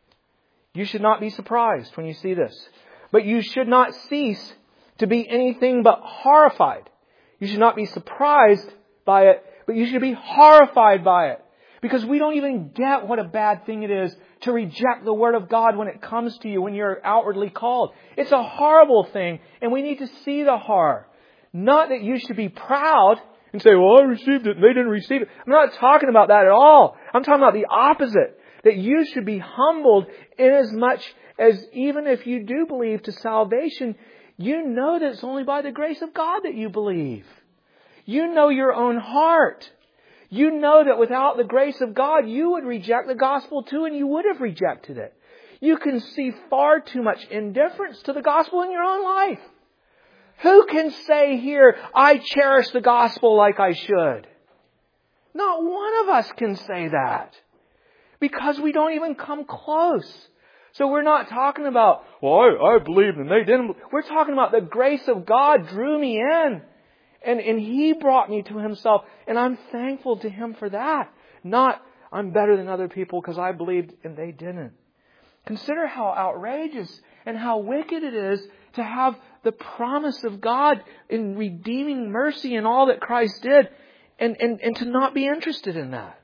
You should not be surprised when you see this. But you should not cease to be anything but horrified. You should not be surprised by it, but you should be horrified by it. Because we don't even get what a bad thing it is to reject the Word of God when it comes to you, when you're outwardly called. It's a horrible thing, and we need to see the horror. Not that you should be proud and say, well, I received it and they didn't receive it. I'm not talking about that at all. I'm talking about the opposite. That you should be humbled inasmuch as even if you do believe to salvation, you know that it's only by the grace of God that you believe. You know your own heart. You know that without the grace of God, you would reject the gospel too, and you would have rejected it. You can see far too much indifference to the gospel in your own life. Who can say here, I cherish the gospel like I should? Not one of us can say that. Because we don't even come close. So we're not talking about, well, I, I believed and they didn't. We're talking about the grace of God drew me in. And, and He brought me to Himself. And I'm thankful to Him for that. Not, I'm better than other people because I believed and they didn't. Consider how outrageous and how wicked it is to have the promise of God in redeeming mercy and all that Christ did and, and, and to not be interested in that.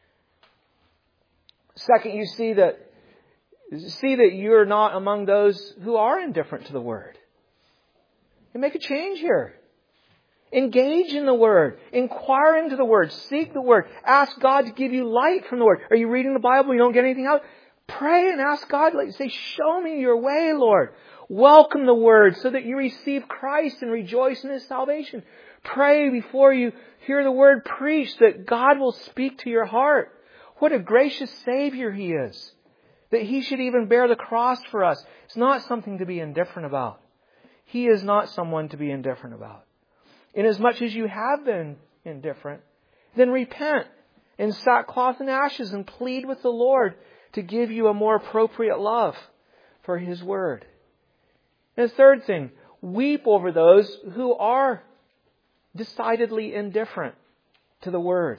Second, you see that, see that you're not among those who are indifferent to the Word. You make a change here. Engage in the Word. Inquire into the Word. Seek the Word. Ask God to give you light from the Word. Are you reading the Bible and you don't get anything out? Pray and ask God. Say, show me your way, Lord. Welcome the Word so that you receive Christ and rejoice in His salvation. Pray before you hear the Word preached that God will speak to your heart. What a gracious Savior He is. That He should even bear the cross for us. It's not something to be indifferent about. He is not someone to be indifferent about. Inasmuch as you have been indifferent, then repent in sackcloth and ashes and plead with the Lord to give you a more appropriate love for His Word. And the third thing, weep over those who are decidedly indifferent to the Word.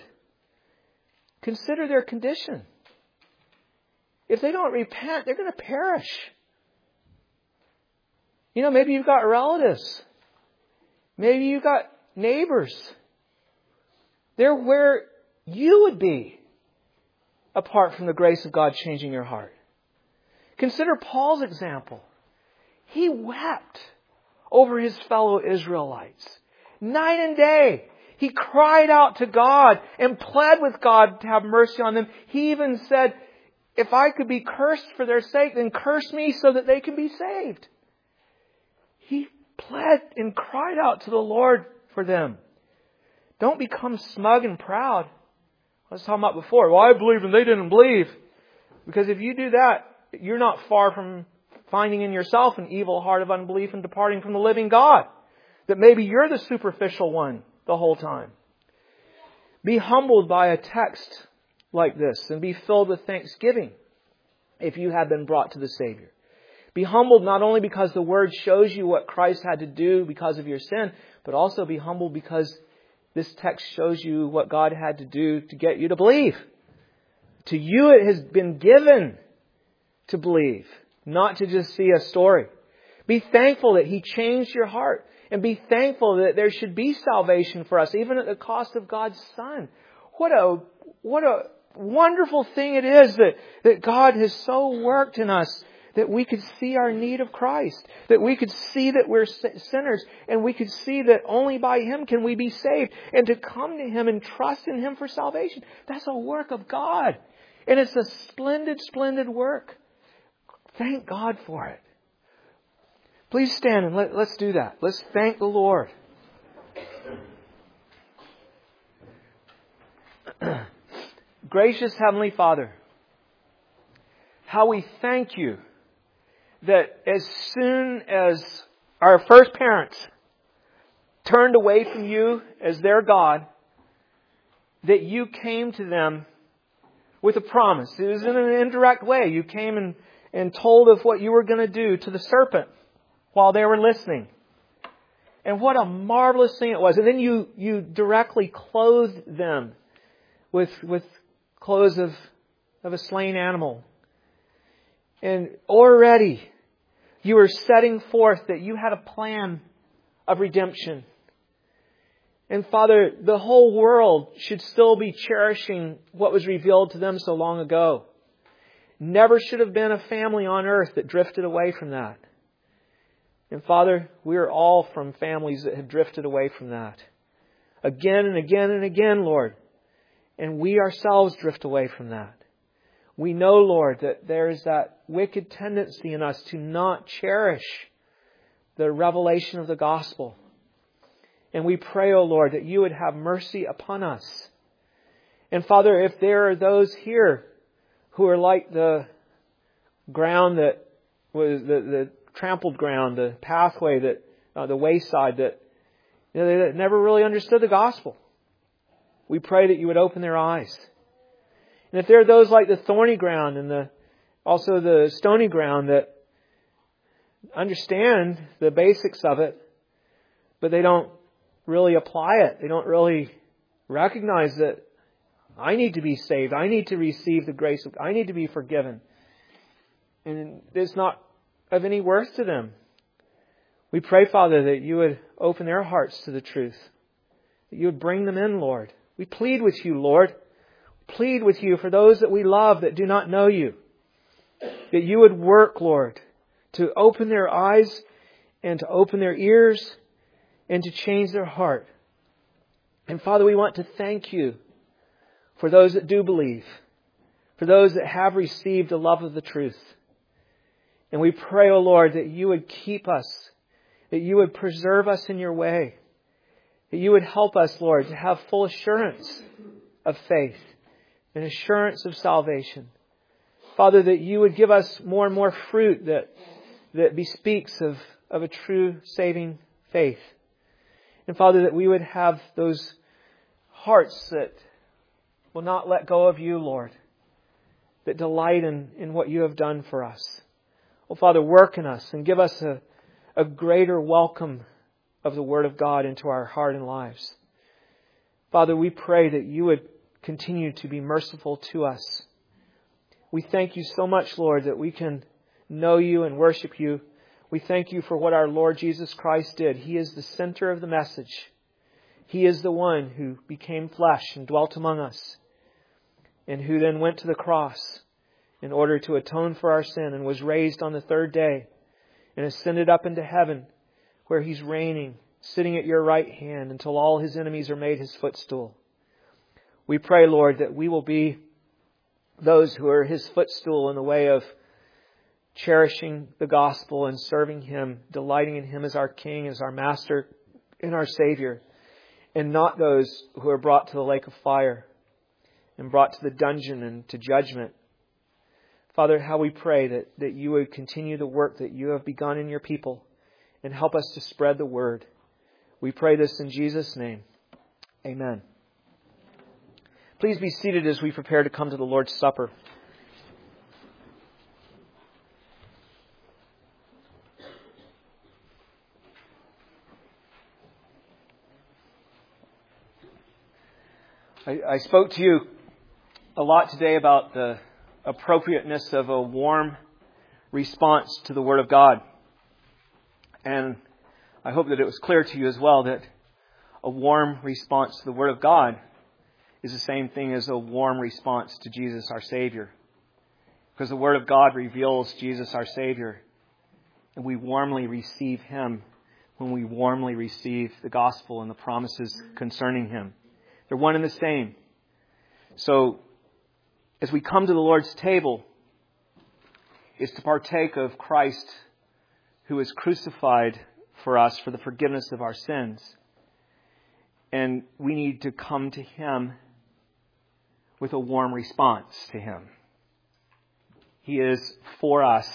Consider their condition. If they don't repent, they're going to perish. You know, maybe you've got relatives. Maybe you've got neighbors. They're where you would be apart from the grace of God changing your heart. Consider Paul's example. He wept over his fellow Israelites. Night and day. He cried out to God and pled with God to have mercy on them. He even said, if I could be cursed for their sake, then curse me so that they can be saved. He pled and cried out to the Lord for them. Don't become smug and proud. I was talking about before. Well, I believe and they didn't believe. Because if you do that, you're not far from finding in yourself an evil heart of unbelief and departing from the living God. That maybe you're the superficial one the whole time. Be humbled by a text like this and be filled with thanksgiving if you have been brought to the Savior. Be humbled not only because the Word shows you what Christ had to do because of your sin, but also be humbled because this text shows you what God had to do to get you to believe. To you it has been given to believe, not to just see a story. Be thankful that He changed your heart. And be thankful that there should be salvation for us, even at the cost of God's Son. What a, what a wonderful thing it is that, that God has so worked in us that we could see our need of Christ. That we could see that we're sinners. And we could see that only by Him can we be saved. And to come to Him and trust in Him for salvation. That's a work of God. And it's a splendid, splendid work. Thank God for it. Please stand and let, let's do that. Let's thank the Lord. Gracious Heavenly Father, how we thank You that as soon as our first parents turned away from You as their God, that You came to them with a promise. It was in an indirect way. You came and, and told of what You were going to do to the serpent while they were listening. And what a marvelous thing it was. And then you, you directly clothed them with, with clothes of, of a slain animal. And already You were setting forth that You had a plan of redemption. And Father, the whole world should still be cherishing what was revealed to them so long ago. Never should have been a family on earth that drifted away from that. And Father, we are all from families that have drifted away from that. Again and again and again, Lord. And we ourselves drift away from that. We know, Lord, that there is that wicked tendency in us to not cherish the revelation of the gospel. And we pray, O Lord, that You would have mercy upon us. And Father, if there are those here who are like the ground that was the, the trampled ground, the pathway, that uh, the wayside that you know, they never really understood the gospel. We pray that You would open their eyes. And if there are those like the thorny ground and the also the stony ground that understand the basics of it, but they don't really apply it. They don't really recognize that I need to be saved. I need to receive the grace of I need to be forgiven. And it's not of any worth to them. We pray, Father, that You would open their hearts to the truth. That You would bring them in, Lord. We plead with You, Lord. Plead with You for those that we love that do not know You. That You would work, Lord, to open their eyes and to open their ears and to change their heart. And Father, we want to thank You for those that do believe. For those that have received the love of the truth. And we pray, O Lord, that You would keep us, that You would preserve us in Your way, that You would help us, Lord, to have full assurance of faith and assurance of salvation. Father, that You would give us more and more fruit that, that bespeaks of, of a true saving faith. And Father, that we would have those hearts that will not let go of You, Lord, that delight in, in what You have done for us. Oh, Father, work in us and give us a, a greater welcome of the Word of God into our heart and lives. Father, we pray that You would continue to be merciful to us. We thank You so much, Lord, that we can know You and worship You We thank you for what our Lord Jesus Christ did. He is the center of the message. He is the one who became flesh and dwelt among us, and who then went to the cross in order to atone for our sin, and was raised on the third day and ascended up into heaven, where He's reigning, sitting at your right hand until all His enemies are made His footstool. We pray, Lord, that we will be those who are His footstool in the way of cherishing the gospel and serving Him, delighting in Him as our King, as our Master and our Savior, and not those who are brought to the lake of fire and brought to the dungeon and to judgment. Father, how we pray that, that you would continue the work that you have begun in your people and help us to spread the word. We pray this in Jesus' name. Amen. Please be seated as we prepare to come to the Lord's Supper. I, I spoke to you a lot today about the appropriateness of a warm response to the Word of God. And I hope that it was clear to you as well that a warm response to the Word of God is the same thing as a warm response to Jesus our Savior. Because the Word of God reveals Jesus our Savior, and we warmly receive Him when we warmly receive the gospel and the promises concerning Him. They're one and the same. So, as we come to the Lord's table, is to partake of Christ who is crucified for us for the forgiveness of our sins. And we need to come to Him with a warm response to Him. He is for us,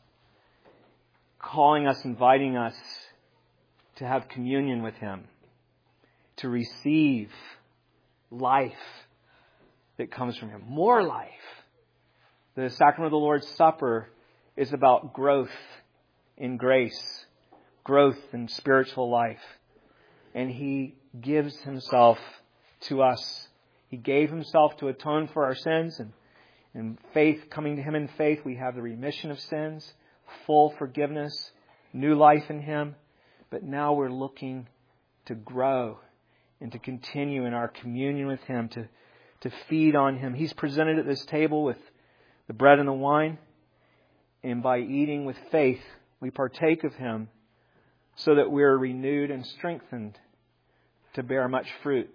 calling us, inviting us to have communion with Him, to receive life that comes from Him. More life. The sacrament of the Lord's Supper is about growth in grace, growth in spiritual life. And He gives Himself to us. He gave Himself to atone for our sins. And in faith, coming to Him in faith, we have the remission of sins, full forgiveness, new life in Him. But now we're looking to grow and to continue in our communion with Him, to, to feed on Him. He's presented at this table with the bread and the wine. And by eating with faith, we partake of Him so that we're renewed and strengthened to bear much fruit.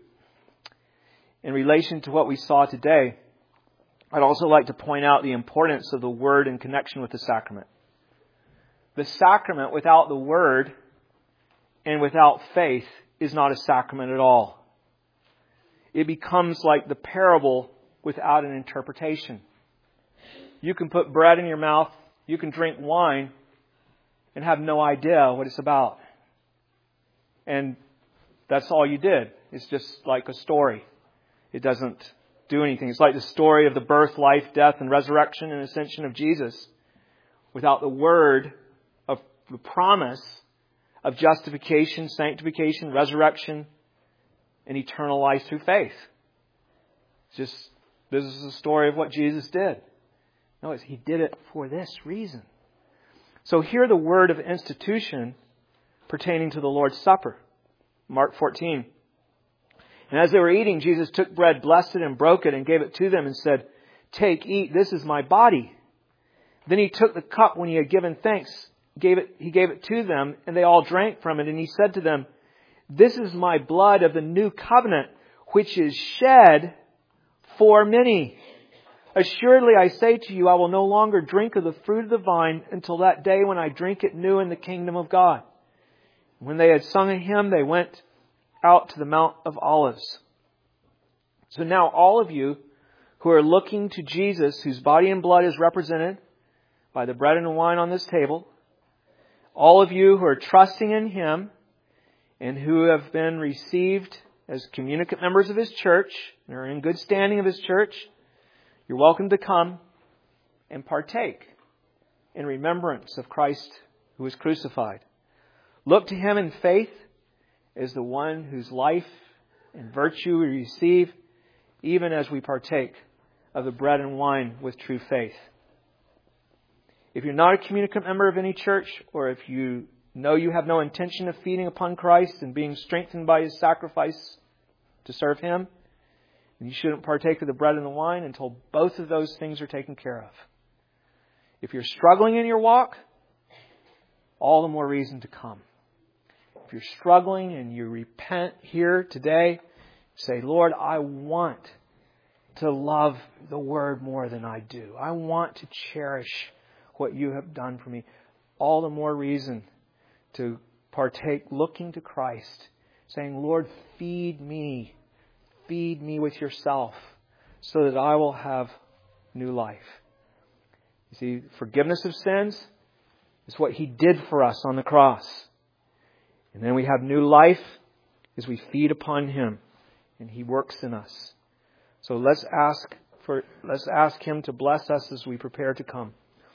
In relation to what we saw today, I'd also like to point out the importance of the Word in connection with the sacrament. The sacrament without the Word and without faith is not a sacrament at all. It becomes like the parable without an interpretation. You can put bread in your mouth, you can drink wine, and have no idea what it's about. And that's all you did. It's just like a story. It doesn't do anything. It's like the story of the birth, life, death, and resurrection and ascension of Jesus without the word of the promise of justification, sanctification, resurrection, and eternal life through faith. It's just, this is the story of what Jesus did. No, He did it for this reason. So hear the word of institution pertaining to the Lord's Supper. Mark fourteen. And as they were eating, Jesus took bread, blessed it, and broke it, and gave it to them, and said, "Take, eat, this is my body." Then He took the cup when He had given thanks, gave it, He gave it to them, and they all drank from it. And He said to them, "This is my blood of the new covenant, which is shed for many. Assuredly, I say to you, I will no longer drink of the fruit of the vine until that day when I drink it new in the kingdom of God." When they had sung a hymn, they went out to the Mount of Olives. So now all of you who are looking to Jesus, whose body and blood is represented by the bread and the wine on this table, all of you who are trusting in Him and who have been received as communicant members of His church and are in good standing of His church, you're welcome to come and partake in remembrance of Christ who was crucified. Look to Him in faith as the one whose life and virtue we receive, even as we partake of the bread and wine with true faith. If you're not a communicant member of any church, or if you know you have no intention of feeding upon Christ and being strengthened by His sacrifice to serve Him, then you shouldn't partake of the bread and the wine until both of those things are taken care of. If you're struggling in your walk, all the more reason to come. If you're struggling and you repent here today, say, Lord, I want to love the Word more than I do. I want to cherish what You have done for me. All the more reason to partake, looking to Christ, saying, Lord, feed me. Feed me with Yourself so that I will have new life. You see, forgiveness of sins is what He did for us on the cross. And then we have new life as we feed upon Him and He works in us. So let's ask for let's ask Him to bless us as we prepare to come.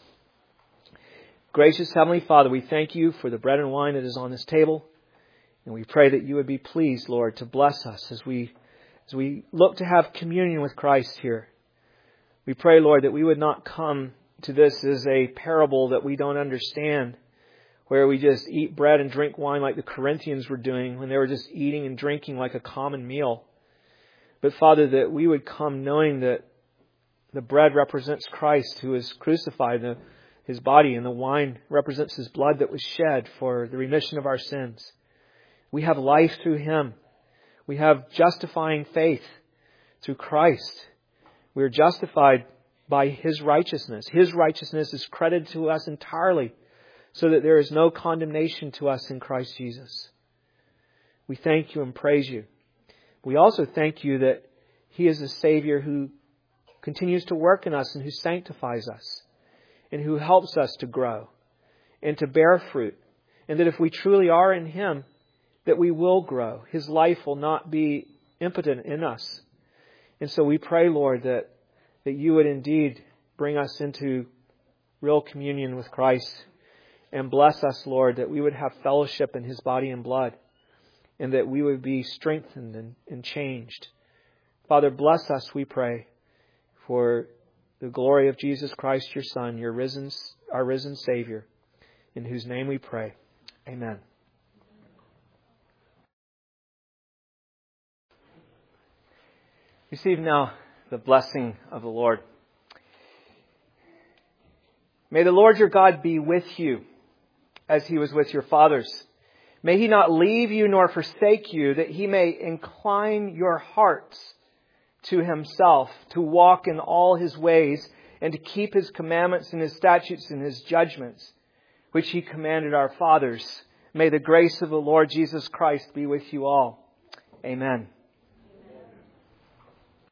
Gracious Heavenly Father, we thank You for the bread and wine that is on this table. And we pray that You would be pleased, Lord, to bless us as we as we look to have communion with Christ here. We pray, Lord, that we would not come to this as a parable that we don't understand, where we just eat bread and drink wine like the Corinthians were doing when they were just eating and drinking like a common meal. But Father, that we would come knowing that the bread represents Christ who is crucified, the, His body, and the wine represents His blood that was shed for the remission of our sins. We have life through Him. We have justifying faith through Christ. We are justified by His righteousness. His righteousness is credited to us entirely, so that there is no condemnation to us in Christ Jesus. We thank You and praise You. We also thank You that He is a Savior who continues to work in us and who sanctifies us and who helps us to grow and to bear fruit. And that if we truly are in Him, that we will grow. His life will not be impotent in us. And so we pray, Lord, that, that You would indeed bring us into real communion with Christ. And bless us, Lord, that we would have fellowship in His body and blood. And that we would be strengthened and, and changed. Father, bless us, we pray, for the glory of Jesus Christ, Your Son, Your risen, our risen Savior, in whose name we pray. Amen. Receive now the blessing of the Lord. May the Lord your God be with you as He was with your fathers. May He not leave you nor forsake you, that He may incline your hearts to Himself, to walk in all His ways, and to keep His commandments and His statutes and His judgments, which He commanded our fathers. May the grace of the Lord Jesus Christ be with you all. Amen.